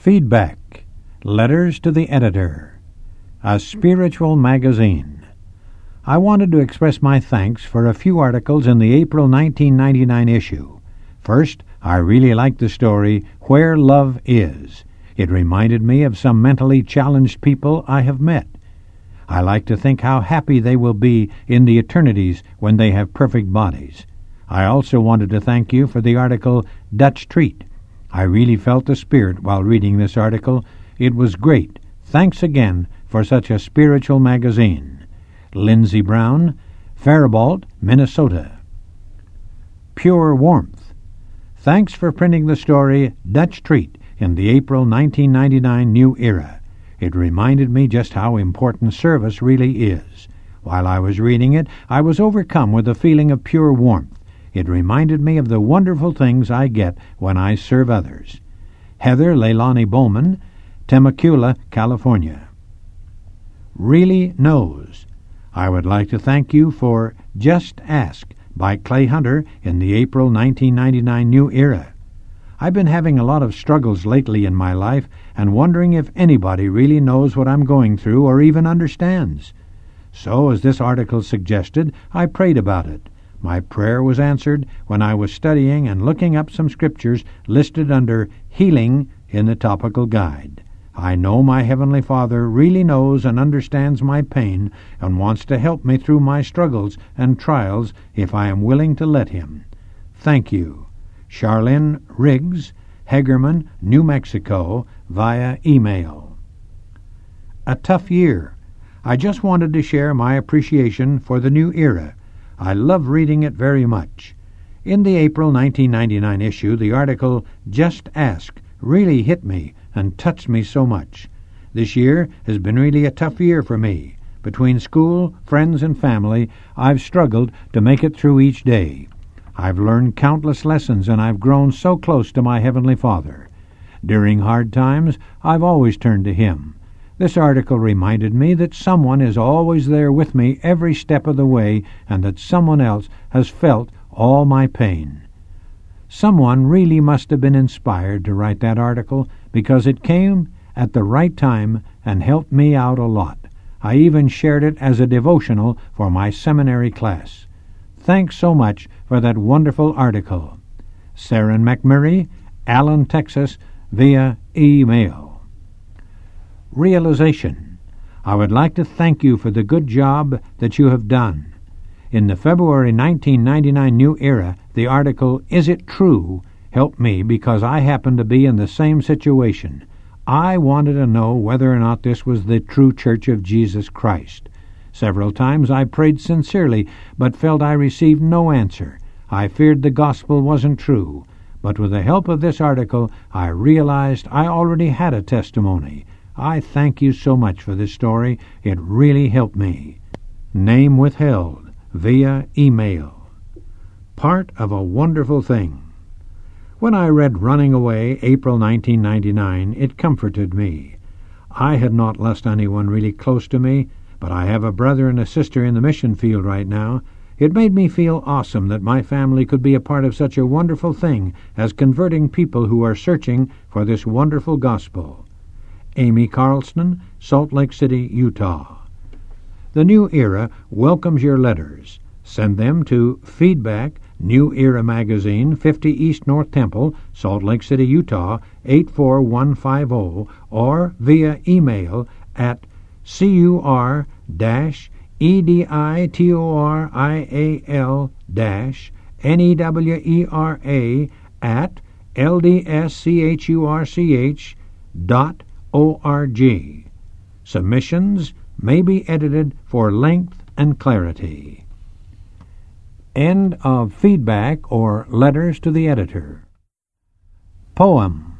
Feedback, Letters to the Editor, a spiritual magazine. I wanted to express my thanks for a few articles in the April 1999 issue. First, I really liked the story, Where Love Is. It reminded me of some mentally challenged people I have met. I like to think how happy they will be in the eternities when they have perfect bodies. I also wanted to thank you for the article, Dutch Treat. I really felt the Spirit while reading this article. It was great. Thanks again for such a spiritual magazine. Lindsey Brown, Faribault, Minnesota. Pure Warmth. Thanks for printing the story Dutch Treat in the April 1999 New Era. It reminded me just how important service really is. While I was reading it, I was overcome with a feeling of pure warmth. It reminded me of the wonderful things I get when I serve others. Heather Leilani Bowman, Temecula, California. Really Knows. I would like to thank you for Just Ask by Clay Hunter in the April 1999 New Era. I've been having a lot of struggles lately in my life and wondering if anybody really knows what I'm going through or even understands. So, as this article suggested, I prayed about it. My prayer was answered when I was studying and looking up some scriptures listed under Healing in the Topical Guide. I know my Heavenly Father really knows and understands my pain and wants to help me through my struggles and trials if I am willing to let Him. Thank you. Charlene Riggs, Hagerman, New Mexico, via email. A Tough Year. I just wanted to share my appreciation for the New Era. I love reading it very much. In the April 1999 issue, the article Just Ask really hit me and touched me so much. This year has been really a tough year for me. Between school, friends, and family, I've struggled to make it through each day. I've learned countless lessons, and I've grown so close to my Heavenly Father. During hard times, I've always turned to Him. This article reminded me that someone is always there with me every step of the way and that someone else has felt all my pain. Someone really must have been inspired to write that article because it came at the right time and helped me out a lot. I even shared it as a devotional for my seminary class. Thanks so much for that wonderful article. Saren McMurray, Allen, Texas, via email. Realization. I would like to thank you for the good job that you have done. In the February 1999 New Era, the article Is It True? Helped me because I happened to be in the same situation. I wanted to know whether or not this was the true Church of Jesus Christ. Several times I prayed sincerely, but felt I received no answer. I feared the gospel wasn't true. But with the help of this article, I realized I already had a testimony. I thank you so much for this story. It really helped me. Name withheld via email. Part of a Wonderful Thing. When I read Running Away, April 1999, it comforted me. I had not lost anyone really close to me, but I have a brother and a sister in the mission field right now. It made me feel awesome that my family could be a part of such a wonderful thing as converting people who are searching for this wonderful gospel. Amy Carlson, Salt Lake City, Utah. The New Era welcomes your letters. Send them to Feedback, New Era Magazine, 50 East North Temple, Salt Lake City, Utah, 84150, or via email at cur-editorial@ldschurch.org. Submissions may be edited for length and clarity. End of Feedback or Letters to the Editor. Poem.